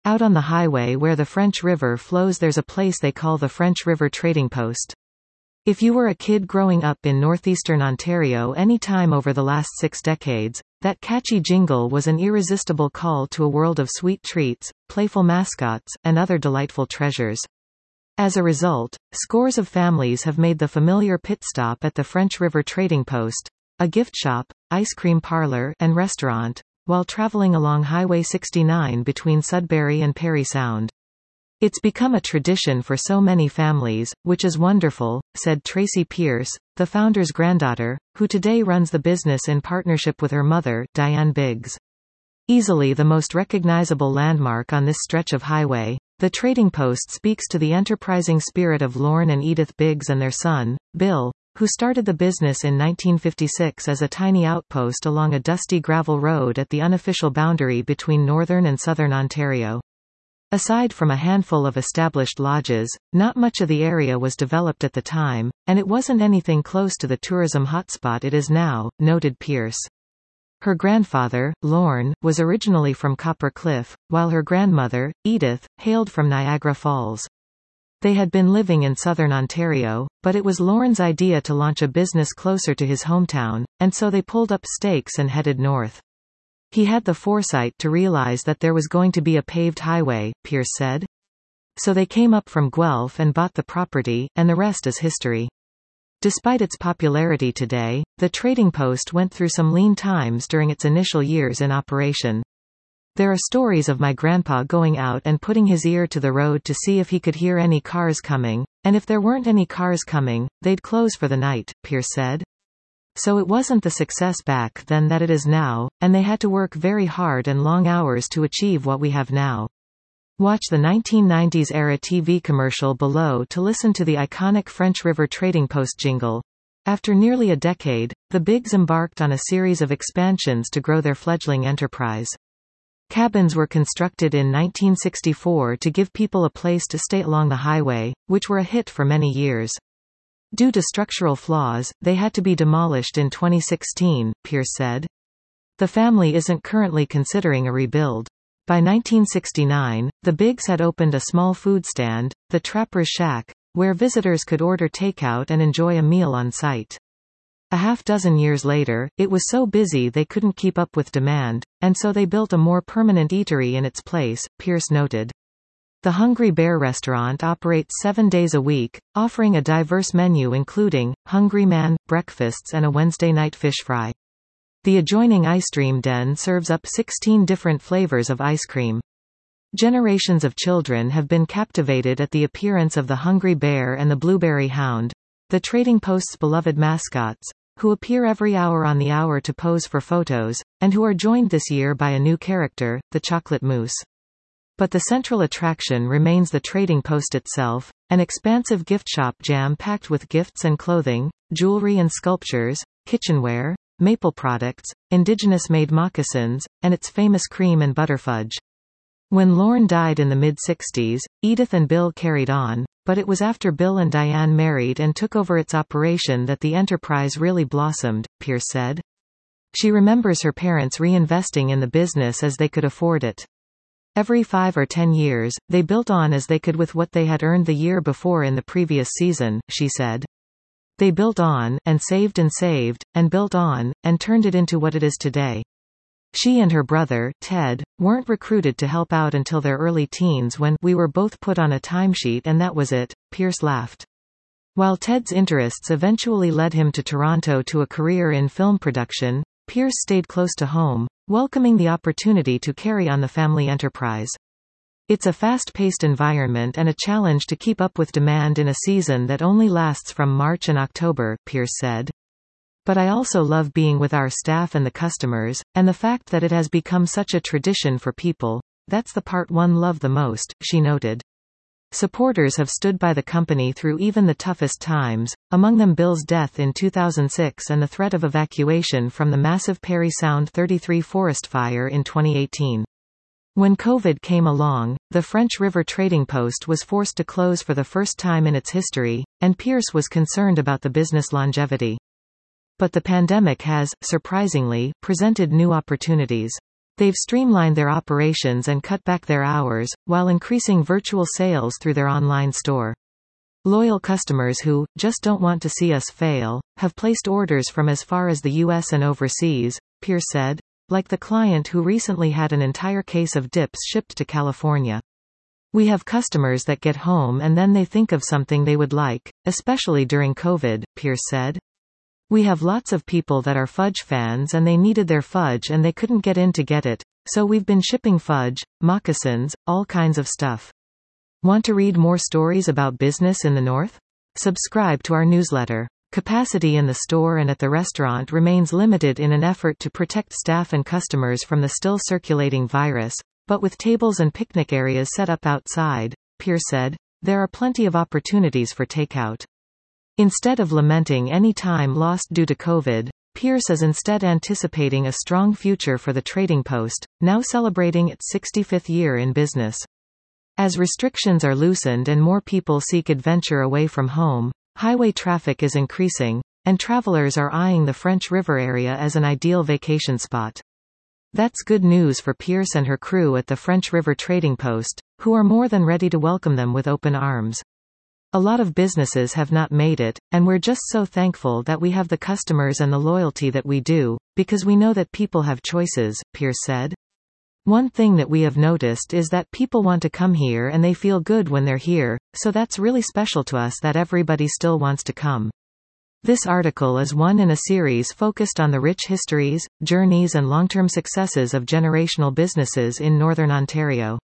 Out on the highway where the French River flows there's a place they call the French River Trading Post. If you were a kid growing up in northeastern Ontario any time over the last 6 decades, that catchy jingle was an irresistible call to a world of sweet treats, playful mascots, and other delightful treasures. As a result, scores of families have made the familiar pit stop at the French River Trading Post, a gift shop, ice cream parlor, and restaurant, while traveling along Highway 69 between Sudbury and Parry Sound. It's become a tradition for so many families, which is wonderful, said Tracy Pierce, the founder's granddaughter, who today runs the business in partnership with her mother, Diane Biggs. Easily the most recognizable landmark on this stretch of highway, the Trading Post speaks to the enterprising spirit of Lorne and Edith Biggs and their son, Bill, who started the business in 1956 as a tiny outpost along a dusty gravel road at the unofficial boundary between northern and southern Ontario. Aside from a handful of established lodges, not much of the area was developed at the time, and it wasn't anything close to the tourism hotspot it is now, noted Pierce. Her grandfather, Lorne, was originally from Copper Cliff, while her grandmother, Edith, hailed from Niagara Falls. They had been living in southern Ontario, but it was Lorne's idea to launch a business closer to his hometown, and so they pulled up stakes and headed north. He had the foresight to realize that there was going to be a paved highway, Pierce said. So they came up from Guelph and bought the property, and the rest is history. Despite its popularity today, the Trading Post went through some lean times during its initial years in operation. There are stories of my grandpa going out and putting his ear to the road to see if he could hear any cars coming, and if there weren't any cars coming, they'd close for the night, Pierce said. So it wasn't the success back then that it is now, and they had to work very hard and long hours to achieve what we have now. Watch the 1990s-era TV commercial below to listen to the iconic French River Trading Post jingle. After nearly a decade, the Biggs embarked on a series of expansions to grow their fledgling enterprise. Cabins were constructed in 1964 to give people a place to stay along the highway, which were a hit for many years. Due to structural flaws, they had to be demolished in 2016, Pierce said. The family isn't currently considering a rebuild. By 1969, the Biggs had opened a small food stand, the Trapper's Shack, where visitors could order takeout and enjoy a meal on site. A half-dozen years later, it was so busy they couldn't keep up with demand, and so they built a more permanent eatery in its place, Pierce noted. The Hungry Bear restaurant operates 7 days a week, offering a diverse menu including Hungry Man breakfasts and a Wednesday night fish fry. The adjoining Ice Dream Den serves up 16 different flavors of ice cream. Generations of children have been captivated at the appearance of the Hungry Bear and the Blueberry Hound, the Trading Post's beloved mascots, who appear every hour on the hour to pose for photos, and who are joined this year by a new character, the Chocolate Moose. But the central attraction remains the Trading Post itself, an expansive gift shop jam-packed with gifts and clothing, jewelry and sculptures, kitchenware, maple products, indigenous-made moccasins, and its famous cream and butter fudge. When Lorne died in the mid-60s, Edith and Bill carried on, but it was after Bill and Diane married and took over its operation that the enterprise really blossomed, Pierce said. She remembers her parents reinvesting in the business as they could afford it. Every 5 or 10 years, they built on as they could with what they had earned the year before in the previous season, she said. They built on, and saved, and built on, and turned it into what it is today. She and her brother, Ted, weren't recruited to help out until their early teens when we were both put on a timesheet and that was it, Pierce laughed. While Ted's interests eventually led him to Toronto to a career in film production, Pierce stayed close to home, welcoming the opportunity to carry on the family enterprise. It's a fast-paced environment and a challenge to keep up with demand in a season that only lasts from March and October, Pierce said. But I also love being with our staff and the customers, and the fact that it has become such a tradition for people, that's the part one love the most, she noted. Supporters have stood by the company through even the toughest times, among them Bill's death in 2006 and the threat of evacuation from the massive Parry Sound 33 forest fire in 2018. When COVID came along, the French River Trading Post was forced to close for the first time in its history, and Pierce was concerned about the business longevity. But the pandemic has, surprisingly, presented new opportunities. They've streamlined their operations and cut back their hours, while increasing virtual sales through their online store. Loyal customers who just don't want to see us fail have placed orders from as far as the US and overseas, Pierce said, like the client who recently had an entire case of dips shipped to California. We have customers that get home and then they think of something they would like, especially during COVID, Pierce said. We have lots of people that are fudge fans and they needed their fudge and they couldn't get in to get it, so we've been shipping fudge, moccasins, all kinds of stuff. Want to read more stories about business in the North? Subscribe to our newsletter. Capacity in the store and at the restaurant remains limited in an effort to protect staff and customers from the still circulating virus, but with tables and picnic areas set up outside, Pierce said, there are plenty of opportunities for takeout. Instead of lamenting any time lost due to COVID, Pierce is instead anticipating a strong future for the Trading Post, now celebrating its 65th year in business. As restrictions are loosened and more people seek adventure away from home, highway traffic is increasing, and travelers are eyeing the French River area as an ideal vacation spot. That's good news for Pierce and her crew at the French River Trading Post, who are more than ready to welcome them with open arms. A lot of businesses have not made it, and we're just so thankful that we have the customers and the loyalty that we do, because we know that people have choices, Pierce said. One thing that we have noticed is that people want to come here and they feel good when they're here, so that's really special to us that everybody still wants to come. This article is one in a series focused on the rich histories, journeys and long-term successes of generational businesses in Northern Ontario.